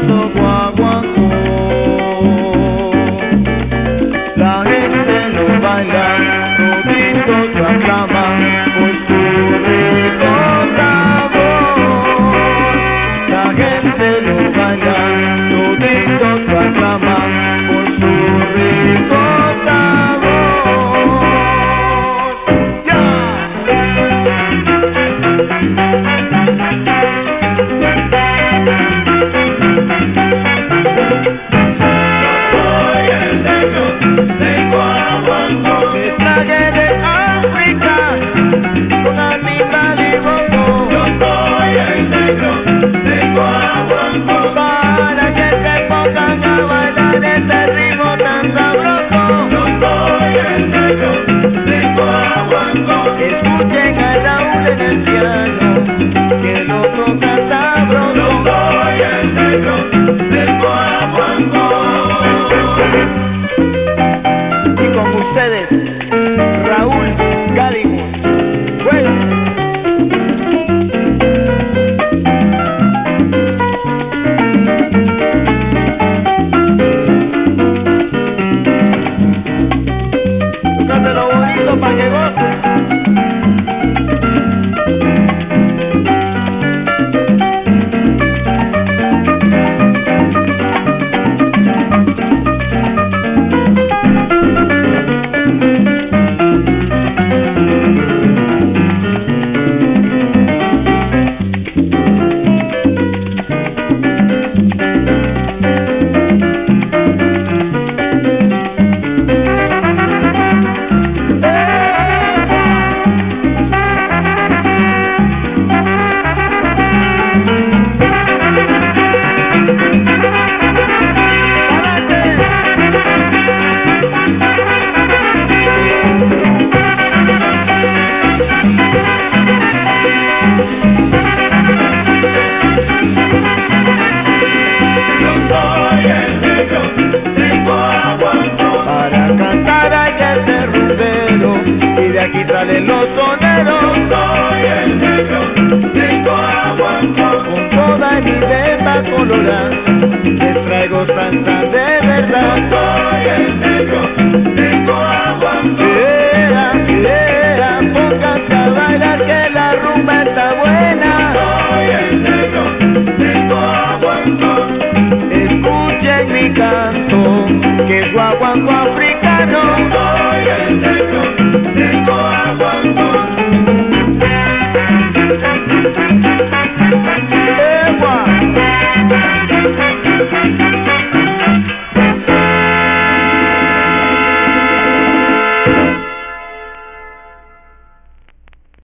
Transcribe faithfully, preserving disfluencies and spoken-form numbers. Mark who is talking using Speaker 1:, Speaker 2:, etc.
Speaker 1: sabroso guaguancó. La gente lo baila, toditos lo aclaman por su rico sabor. La gente lo baila, toditos lo aclaman por su rico sabor. Escuchen a Raúl en el piano, que lo toca sabroso. Yo soy el negro del guaguancó. Y con ustedes, Raúl Gálimo. Bueno. Tócate lo bonito pa' que goces. Aquí salen los soneros. Soy el negro de Guaguancó. Con toda mi beba colorada les traigo salsa de verdad. Soy el negro de Guaguancó. Ea, ea, pónganse a bailar que la rumba está buena. Soy el negro de Guaguancó. Escuchen mi canto, que es Guaguancó africano.